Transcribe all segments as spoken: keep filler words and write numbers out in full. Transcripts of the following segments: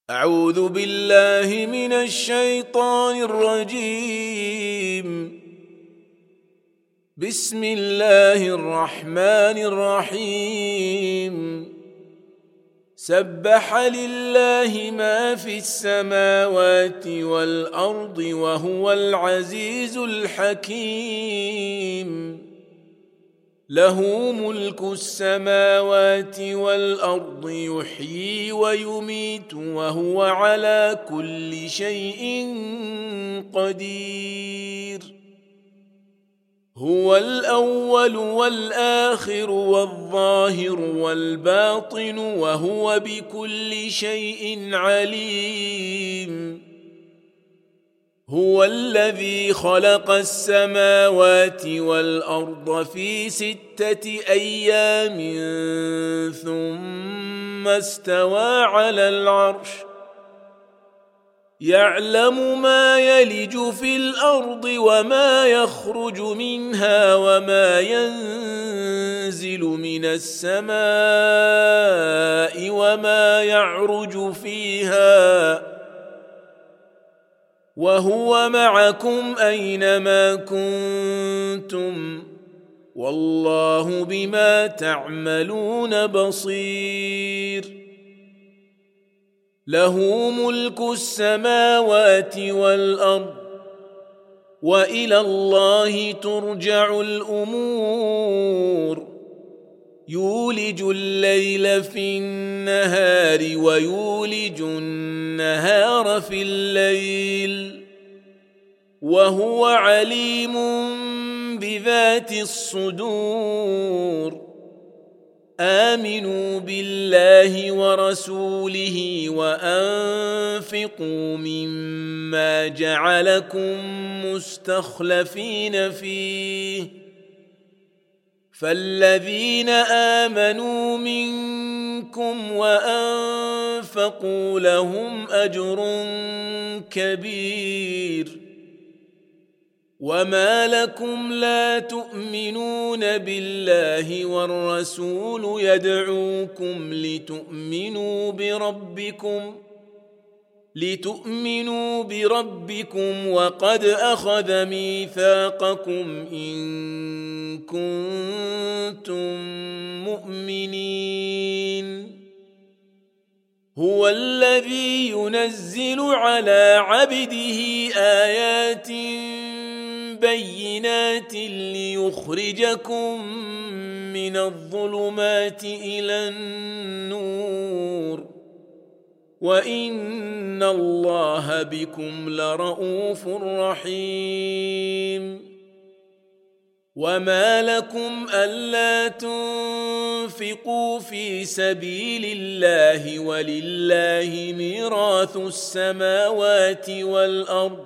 أعوذ بالله من الشيطان الرجيم. بسم الله الرحمن الرحيم. سبح لله ما في السماوات والأرض وهو العزيز الحكيم. له ملك السماوات والأرض يحيي ويميت وهو على كل شيء قدير. هو الأول والآخر والظاهر والباطن وهو بكل شيء عليم. هو الذي خلق السماوات والأرض في ستة أيام ثم استوى على العرش يعلم ما يلج في الأرض وما يخرج منها وما ينزل من السماء وما يعرج فيها وهو معكم أينما كنتم والله بما تعملون بصير. له ملك السماوات والأرض وإلى الله ترجع الأمور. يولج الليل في النهار ويولج النهار في الليل وهو عليم بذات الصدور. آمنوا بالله ورسوله وأنفقوا مما جعلكم مستخلفين فيه فالذين آمنوا منكم وأنفقوا لهم أجر كبير. وما لكم لا تؤمنون بالله والرسول يدعوكم لتؤمنوا بربكم لتؤمنوا بربكم وقد أخذ ميثاقكم إن كنتم مؤمنين. هو الذي ينزل على عبده آيات بينات ليخرجكم من الظلمات إلى النور وإن الله بكم لرؤوف رحيم. وما لكم ألا تنفقوا في سبيل الله ولله ميراث السماوات والأرض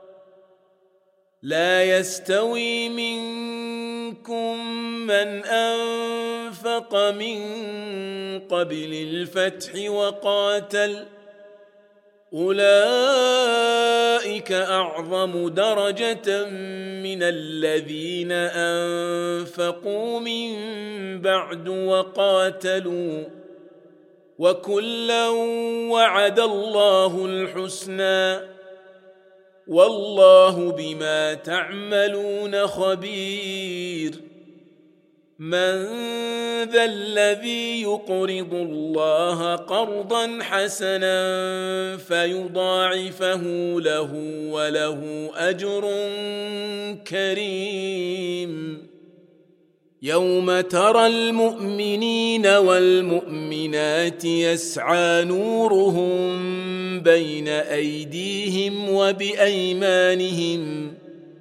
لا يستوي منكم من أنفق من قبل الفتح وقاتل أولئك أعظم درجة من الذين أنفقوا من بعد وقاتلوا وكلا وعد الله الحسنى والله بما تعملون خبير. من ذا الذي يقرض الله قرضا حسنا فيضاعفه له وله أجر كريم. يوم ترى المؤمنين والمؤمنات يسعى نورهم بين أيديهم وبأيمانهم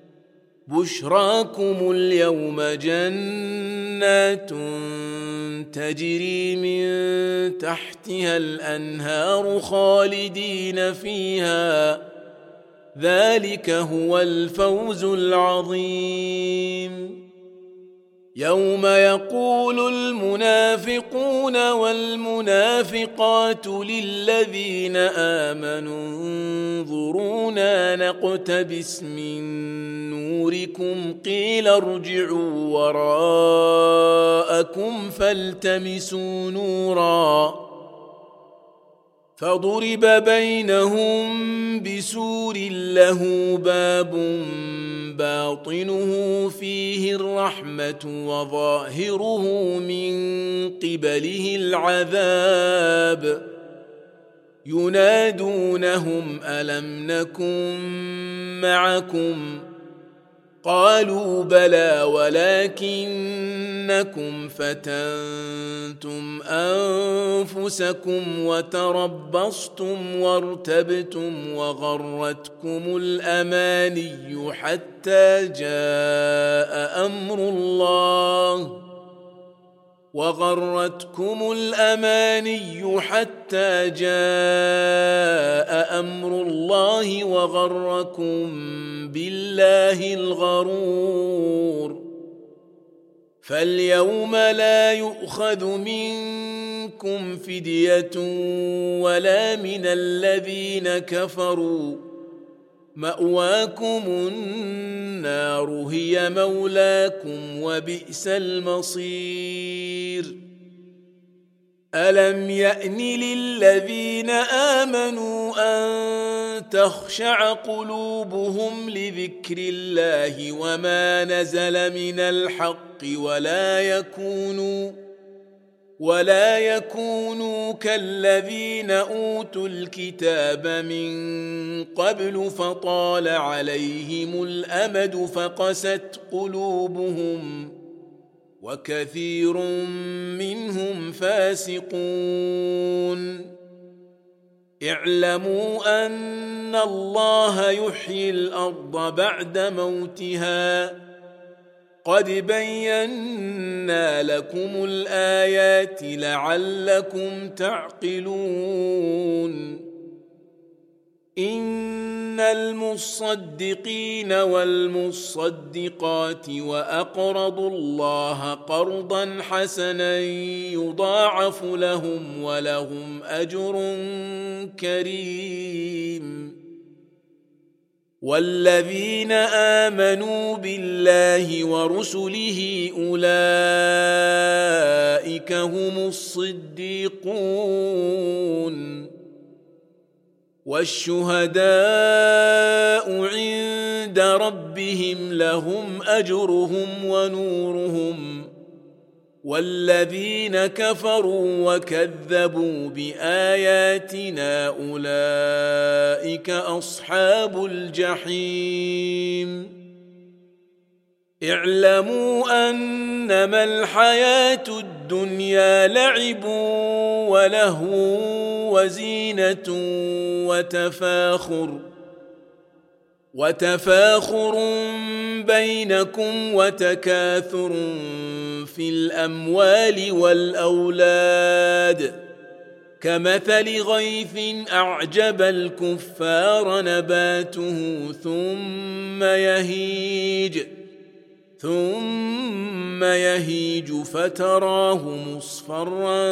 بشراكم اليوم جنات تجري من تحتها الأنهار خالدين فيها ذلك هو الفوز العظيم. يوم يقول المنافقون والمنافقات للذين آمنوا انظرونا نقتبس من نوركم قيل ارجعوا وراءكم فالتمسوا نورا فضرب بينهم بسور له باب باطنه فيه الرحمة وظاهره من قبله العذاب ينادونهم ألم نكن معكم قالوا بلى ولكنكم فتنتم أنفسكم وتربصتم وارتبتم وغرتكم الأماني حتى جاء أمر الله وغرتكم الأماني حتى جاء أمر الله وغركم بالله الغرور فاليوم لا يؤخذ منكم فدية ولا من الذين كفروا مأواكم النار هي مولاكم وبئس المصير ألم يأن للذين آمنوا أن تخشع قلوبهم لذكر الله وما نزل من الحق ولا يكونوا ولا يكونوا كالذين أوتوا الكتاب من قبل فطال عليهم الأمد فقست قلوبهم وكثير منهم فاسقون اعلموا أن الله يحيي الأرض بعد موتها قد بينا لكم الآيات لعلكم تعقلون إن المصدقين والمصدقات وأقرضوا الله قرضا حسنا يضاعف لهم ولهم أجر كريم والذين آمنوا بالله ورسله أولئك هم الصديقون والشهداء عند ربهم لهم أجرهم ونورهم والذين كفروا وكذبوا بآياتنا أولئك أصحاب الجحيم اعلموا أنما الحياة الدنيا لعب ولهو وزينة وتفاخر وتفاخر بينكم وتكاثر في الأموال والأولاد كمثل غيث أعجب الكفار نباته ثم يهيج ثم يهيج فتراه مصفرا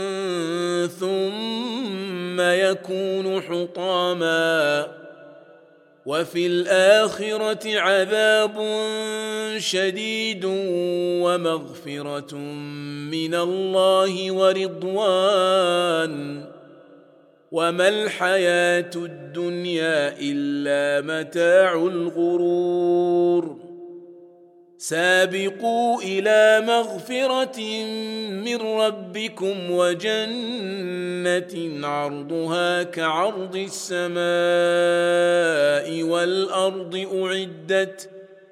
ثم يكون حطاما وفي الآخرة عذاب شديد ومغفرة من الله ورضوان وما الحياة الدنيا إلا متاع الغرور سابقوا إلى مغفرة من ربكم وجنة عرضها كعرض السماء والأرض أعدت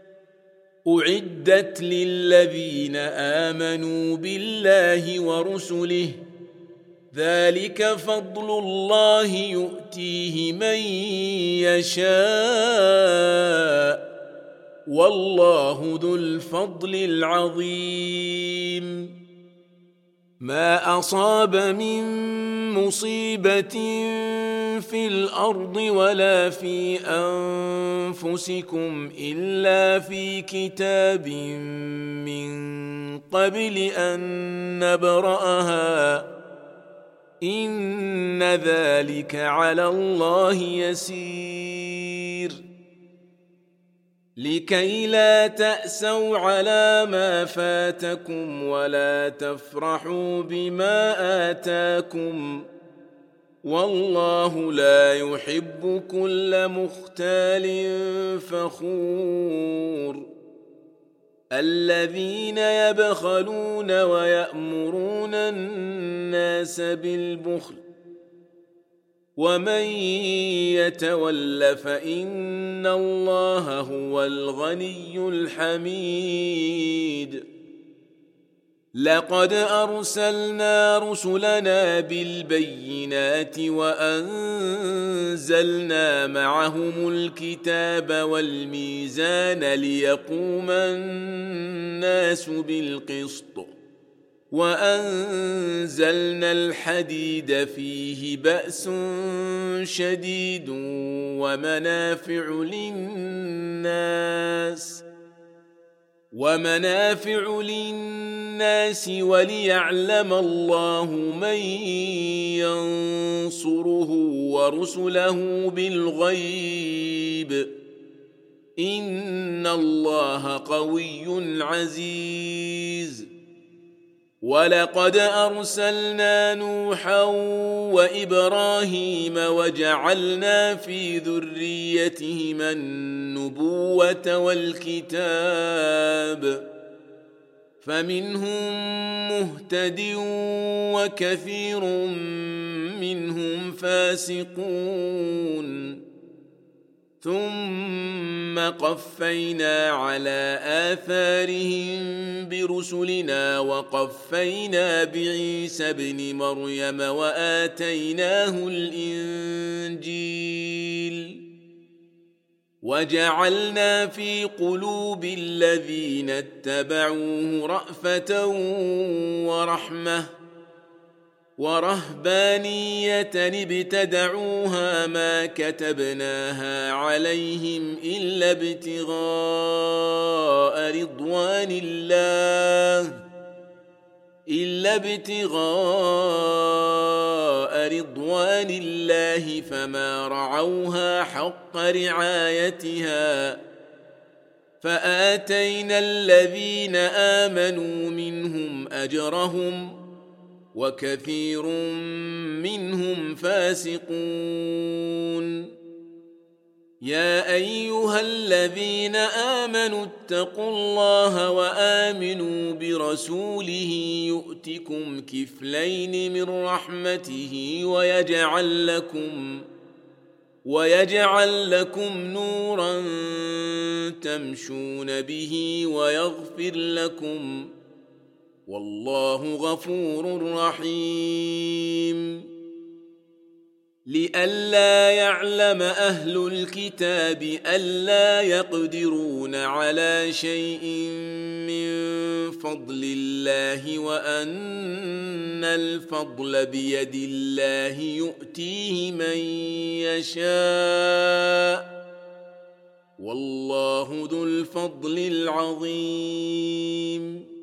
أعدت للذين آمنوا بالله ورسله ذلك فضل الله يؤتيه من يشاء والله ذو الفضل العظيم ما أصاب من مصيبة في الأرض ولا في أنفسكم إلا في كتاب من قبل أن نبرأها إن ذلك على الله يسير لكي لا تأسوا على ما فاتكم ولا تفرحوا بما آتاكم والله لا يحب كل مختال فخور الذين يبخلون ويأمرون الناس بالبخل ومن يتول فإن الله هو الغني الحميد لقد أرسلنا رسلنا بالبينات وأنزلنا معهم الكتاب والميزان ليقوم الناس بالقسط وأنزلنا الحديد فيه بأس شديد ومنافع للناس ومنافع للناس وليعلم الله من ينصره ورسله بالغيب إن الله قوي عزيز ولقد أرسلنا نوحا وإبراهيم وجعلنا في ذريتهما النبوة والكتاب فمنهم مهتد وكثير منهم فاسقون ثم قفينا على آثارهم برسلنا وقفينا بعيسى ابن مريم وآتيناه الإنجيل وجعلنا في قلوب الذين اتبعوه رأفة ورحمة ورهبانية ابتدعوها ما كتبناها عليهم إلا ابتغاء رضوان الله إلا ابتغاء رضوان الله فما رعوها حق رعايتها فآتينا الذين آمنوا منهم أجرهم وكثير منهم فاسقون يا أيها الذين آمنوا اتقوا الله وآمنوا برسوله يؤتكم كفلين من رحمته ويجعل لكم ويجعل لكم نورا تمشون به ويغفر لكم والله غفور رحيم لئلا يعلم أهل الكتاب ألا يقدرون على شيء من فضل الله وأن الفضل بيد الله يؤتيه من يشاء والله ذو الفضل العظيم